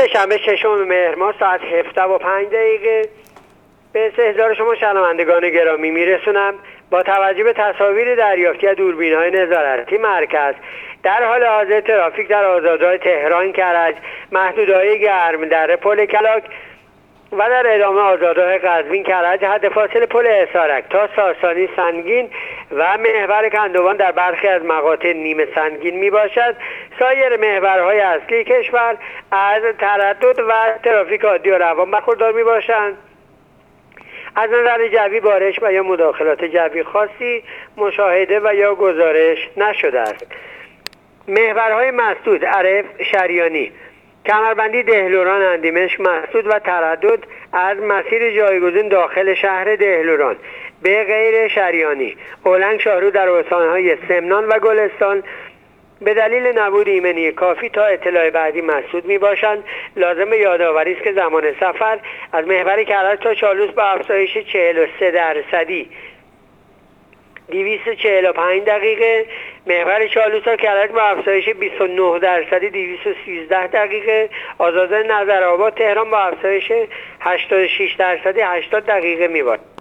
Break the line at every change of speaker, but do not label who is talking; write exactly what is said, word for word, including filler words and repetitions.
سه شنبه ششم مهر ماه ساعت هفده و پنج دقیقه به استحضار شما شنوندگان گرامی میرسونم. با توجه به تصاویر دریافتی از دوربین‌های نظارتی مرکز، در حال حاضر ترافیک در آزادراه تهران کرج، محدوده‌های گرم‌دره، پل کلاک و در ادامه آزادراه قزوین کرج، حد فاصل پل اسارک تا ساسانی سنگین و محور کندوان در برخی از مقاطع نیمه سنگین می باشد. سایر محورهای اصلی کشور از تردد و ترافیک عادی و روان برخوردار می باشند. از نظر جوی بارش و یا مداخلات جوی خاصی مشاهده و یا گزارش نشده است. محورهای مسدود: عرف، شریانی، کمربندی، دهلوران، اندیمشک مسدود و تردد از مسیر جایگزین داخل شهر دهلوران به غیر شریانی. اولنگ شاهرو در استانهای سمنان و گلستان به دلیل نبود ایمنی کافی تا اطلاع بعدی مسدود می باشند. لازم یادآوری است که زمان سفر از محور کرج تا چالوس با افزایش چهل و سه درصدی دویست و چهل و پنج دقیقه، محور چالوس تا کرج با افزایش بیست و نه درصدی دویست و سیزده دقیقه، آزادراه نظرآباد تهران با افزایش هشتاد و شش درصدی هشتاد دقیقه می باشد.